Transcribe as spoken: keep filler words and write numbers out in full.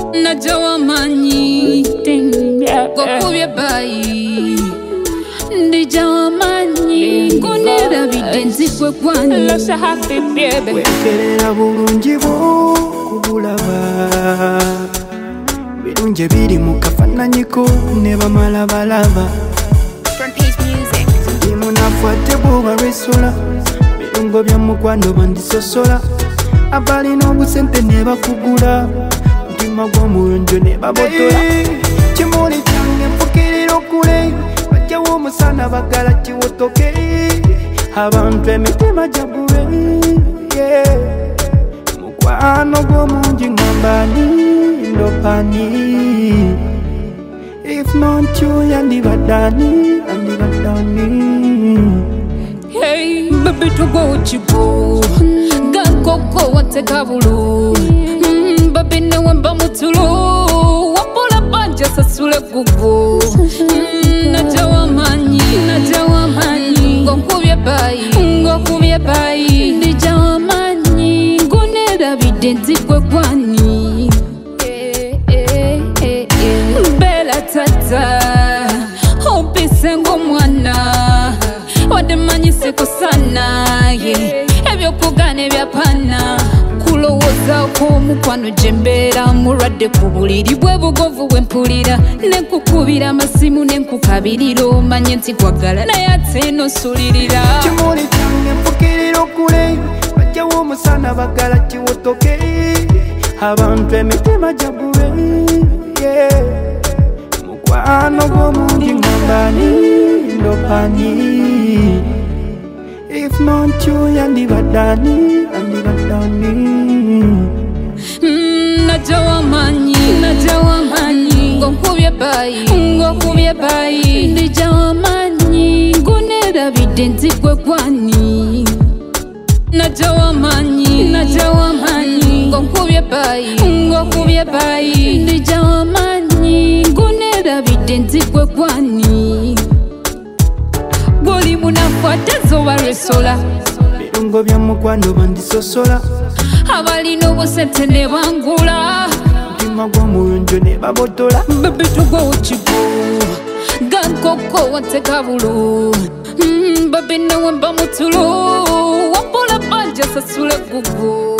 Najawa manyi Gokubye bayi Ndijawa manyi Ngunera bidenzi kwe kwani Losa happy baby Wekelera bulungi bwo kubulaba Birungi biri mu kafananyiko ne bamalabalaba Ndimunafuate bwoba lwesola Birungo bya mukwano bandisosola Abalina obusente ne bakugula Mutima gw'omulunjo ne babotola Kimuli kyange mpukirira okule Bajjawo omusana bagala kiwotoke Abantu emitima gyagube Mukwano gw'omungi ngambani ndopani If not you yandibadani andibadani Hey, baby tugo chipo Gakoko wateka bulu mm, Baby ne wamba mutulu Wapola banja sasule gugu mm, Najawa manyi, najawa manyi Ngokubye bayi, ngokubye bayi Ndijawa manyi Ngunera bidenzi kwe kwani eh, eh, eh, eh. Bela tata Opise ngomwana Wademanyiseko sana yeah. Ebyokugana byapana Kulowooza kw'omukwano gyembeera mulwadde ku buliri bwe bugovu bwe mpulira nenkukubira amasimu nenkukabirira omanye nti kwagala naye ate nosulirira Kimuli kyange mpukirira okule bajjawo omusana bagala kiwotoke abantu emitima gyagube mukwano gw'omungi ngambani ndopani If not you yandibadani andibadani mm, Najawa manyi, najawa manyi Ngokubye bayi, ngokubye bayi Ndijawa manyi Ngunera bidenzi kwe kwani Najawa manyi, najawa manyi Ngokubye bayi, ngokubye bayi Ndijawa manyi Ngunera bidenzi kwe kwani Goli munafuate zoba lwesola Birungo bya mukwano bandisosola Abalina obusente ne bangula Mutima gw'omulunjo ne babotola Baby tugo chipo Gankoko wateka bulu mm, Baby ne wamba mutulu Wapola banja sasule gugu